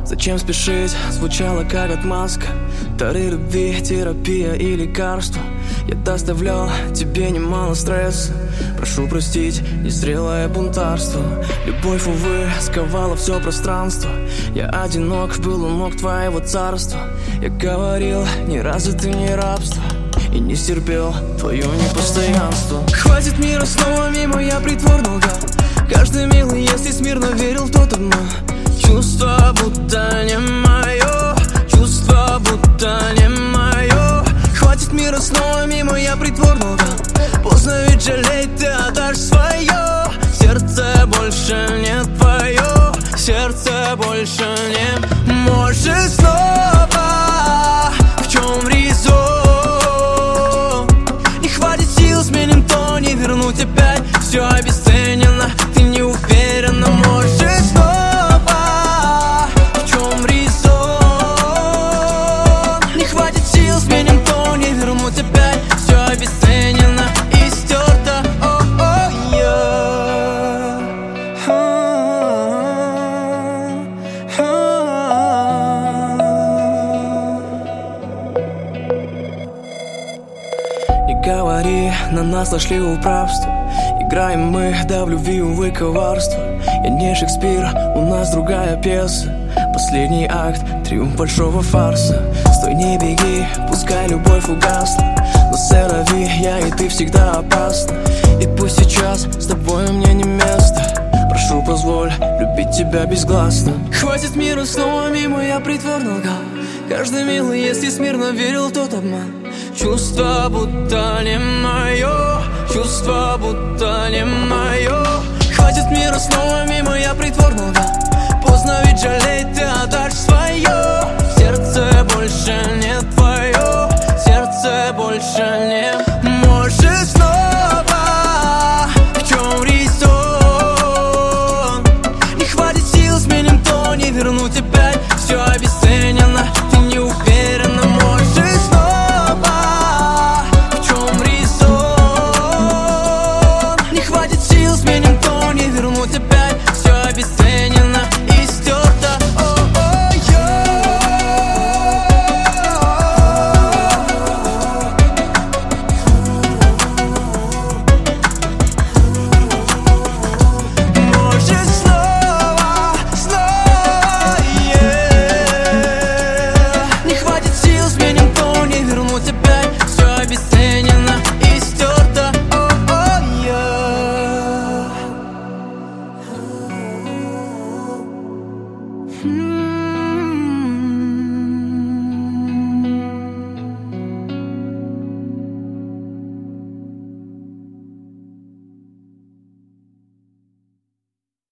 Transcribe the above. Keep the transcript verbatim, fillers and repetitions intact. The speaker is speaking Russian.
Зачем спешить, звучало как отмазка. Дары любви, терапия и лекарство. Я доставлял тебе немало стресса. Прошу простить, незрелое бунтарство. Любовь, увы, сковала все пространство. Я одинок, был у ног твоего царства. Я говорил, ни разу ты не рабство, и не стерпел твое непостоянство. Хватит мира снова мимо, я притворно лгал. Каждый милый, если смирно верил в тот обман. Чувство будто не мое, чувство будто не мое. Хватит мира снова мимо, я притворно лгал. Поздно ведь жалеть, ты отдашь свое. Сердце больше не твое, сердце больше не. Может снова, в чем резон? Не хватит сил, сменим то, не вернуть опять. Все обесценено, ты не уверена. Может снова, в чем резон? Не хватит сил, сменим то, не вернуть опять. Все обесценено и стерто. Не говори, на нас нашли управство. Играем мы, да в любви, увы, коварство. Я не Шекспир, у нас другая пьеса. Последний акт, триумф большого фарса. Стой, не беги, пускай любовь угасла. Но сэрави, я и ты всегда опасны. И пусть сейчас с тобой мне не место. Прошу, позволь любить тебя безгласно. Хватит мира снова мимо, я притворно лгал. Каждый милый, если смирно верил в тот обман. Чувство будто не мое, чувство будто не мое. Хватит мира снова мимо, я притворно лгал. Поздно ведь жалеть, ты отдашь свое. Сердце больше не